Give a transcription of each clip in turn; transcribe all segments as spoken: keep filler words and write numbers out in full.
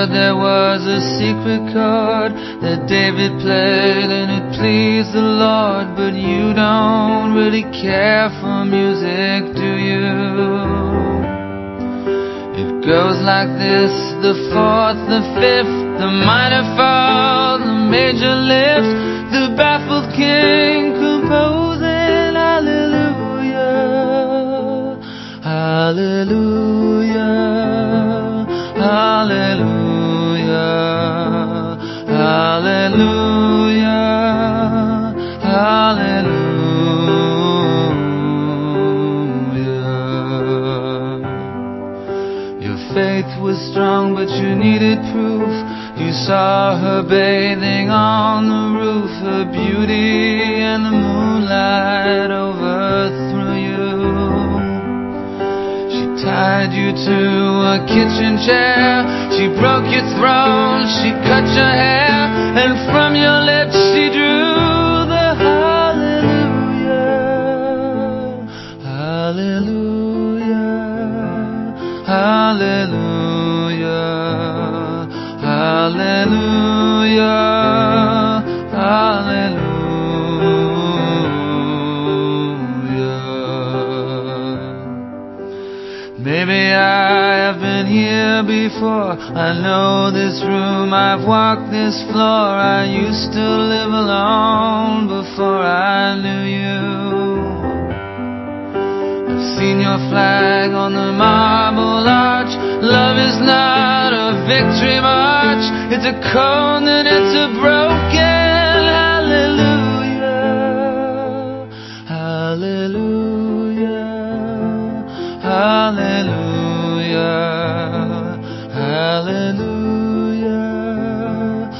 heard there was a secret chord that David played and it pleased the Lord. But you don't really care for music, do you? It goes like this: the fourth, the fifth, the minor fall, the major lift, the baffled king composing hallelujah, hallelujah, hallelujah, hallelujah, hallelujah. Your faith was strong, but you needed proof. You saw her bathing on the roof. Her beauty and the moonlight overthrew you. She tied you to a kitchen chair. She broke your throne. She cut your hair. And from your lips she drew the hallelujah, hallelujah, hallelujah, hallelujah, hallelujah. Maybe I have been here before. I know this room, I've walked this floor. I used to live alone before I knew you. I've seen your flag on the marble arch. Love is not a victory march. It's a cold and it's a broken hallelujah, hallelujah, hallelujah, hallelujah,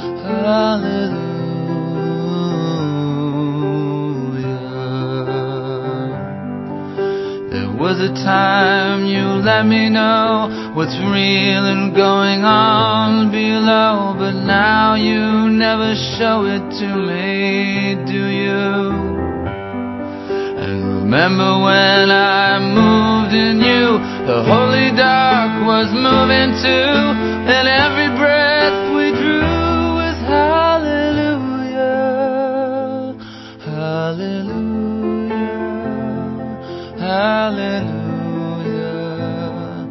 hallelujah. There was a time you let me know what's real and going on below, but now you never show it to me, do you? And remember when I moved in you, the holy dark was moving too, and every breath we drew was hallelujah, hallelujah, hallelujah,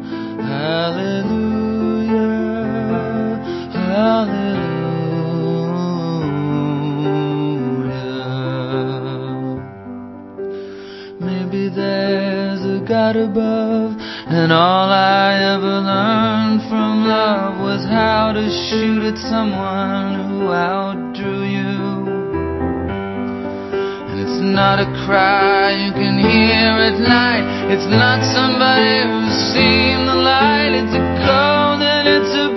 hallelujah, hallelujah. Maybe there's a God above, and all I ever learned from love was how to shoot at someone who outdrew you. And it's not a cry you can hear at night. It's not somebody who's seen the light. It's a cold and it's a